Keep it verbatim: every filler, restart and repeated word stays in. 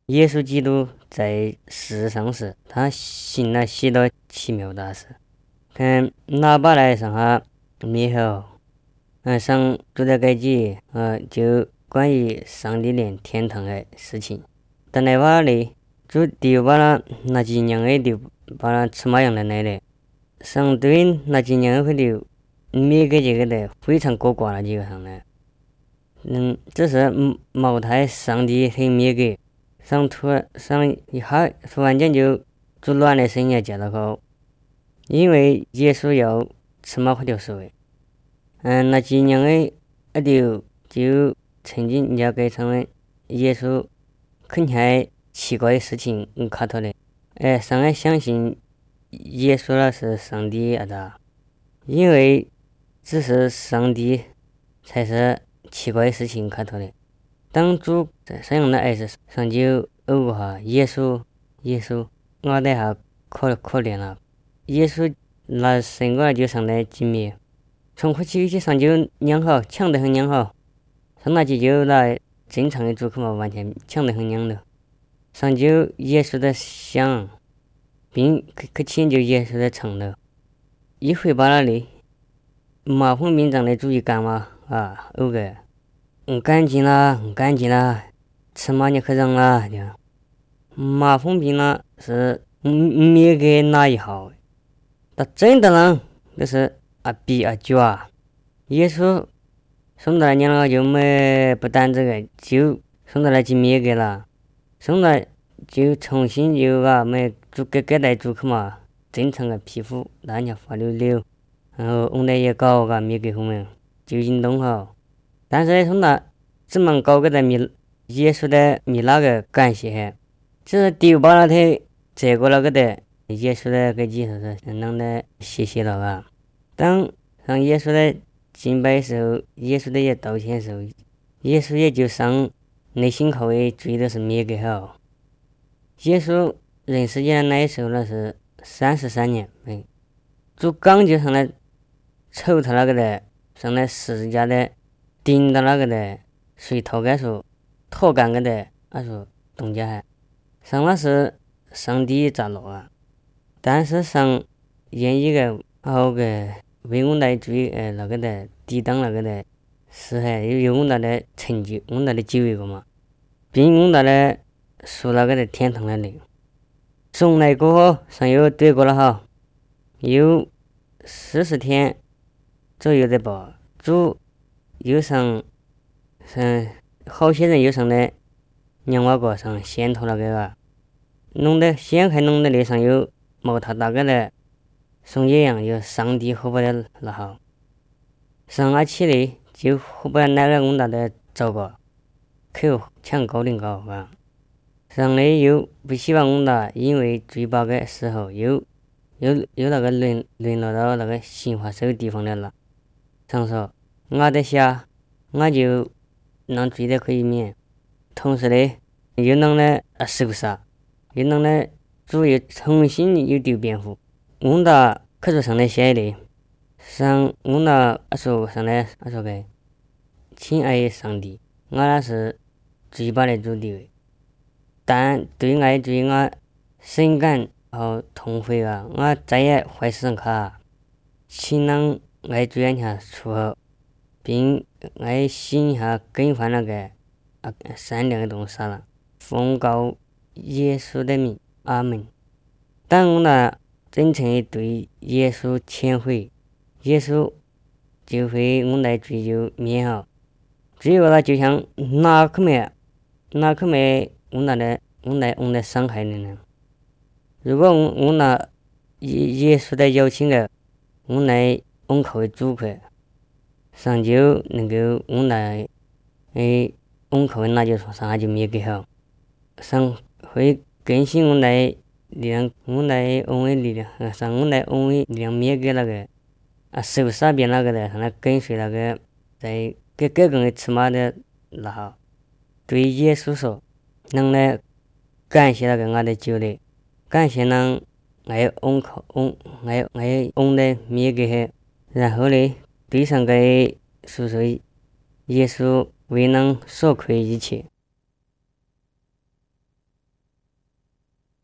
耶稣基督在世上时，他行了许多奇妙大事。看拿巴来上下灭后，嗯，上主的该记，呃，就关于上帝连天堂的事情。但来话里，主丢把那那几年的丢把那吃嘛样的来嘞，上对那几年会丢灭个这个的非常过挂了这个上来。嗯，这是茅台上帝很灭个。上突然上一下突然间就就乱的声音接到口，因为耶稣要吃嘛会掉所谓，嗯，那几年的一丢就曾经了解成为耶稣看起来奇怪的事情嗯卡头的，哎，上来相信耶稣那是上帝啊的，因为只是上帝才是奇怪的事情卡头的。当主在上样的儿子上就偶哈耶稣耶稣我的下可可怜了，耶稣那生过来就上来经灭，从过去去上就娘好强得很娘好，上那就就来正常的主客嘛完全强得很娘的，上就耶稣的像，并可可迁就耶稣的长了，一回把那里马蜂兵长的注意干嘛啊 OK。嗯，干净啦，嗯，干净啦，吃嘛你可扔啦，就马蜂病啦是灭个那一号，但真的人那是啊比啊久啊，耶稣送到来年了就没不但这个就送到来就灭个了，送来就重新就啊没做给给带做去嘛，正常的皮肤大家滑溜溜，然后我们也搞个灭个后面就运动好。但是从那这么高个的米耶稣的米那个感谢，就是丢把那天接过那个的耶稣的个技术是弄的谢谢了啊。当上耶稣的敬拜时候，耶稣的也道歉时候，耶稣也就上内心口味追的是灭个好。耶稣人世间那时候那是三十三年，哎，就刚就上来抽他那个的上来十字架的。顶到那个的水头盖说脱干个的那说东家还上那是上帝咋了啊，但是上演一个好个为我来追呃那个的抵挡那个的是还有有我那的成就我那的机会个嘛，并我那的说那个的天堂那里从来过后上又对过了哈，有四十天左右的吧主又上上好些人又上来娘娃个上先头那个啊，弄得先还弄得里上有毛他大个的送一样有上帝后不了那好，上阿起来就后不了那个我那的糟糕，口抢高领高啊，上来又不希望我那因为追八个时候又又又那个沦沦落到那个新华社地方来了，上说。我的下，我就能追得可以免，同时呢，又能来啊收杀，又能来主又重新又丢蝙蝠。我那可是上来写的，上我那啊说上来啊说个，亲爱的上帝，我那是追把的主的，但对爱追我深感和痛悔啊，我再也坏事上卡，请让爱追人家出后。并爱心下更换那个啊善良的东西了，奉告耶稣的名，阿门。当我那真诚的对耶稣忏悔，耶稣就会我来追究免好，追究了就像哪个没哪个没我那的我来我来伤害你呢？如果我我那耶耶稣的邀请个，我来我口的主客。上就能够我来诶我口那就说上就灭个好，上会更新我来力量我来我的力量上我来我的力量灭个那个啊手上边那个的上来跟随那个在各各个的吃嘛的那好对耶稣说能来感谢那个我的救的感谢能爱我口我爱爱我的灭个好，然后呢对上个说说耶稣为能所亏一切。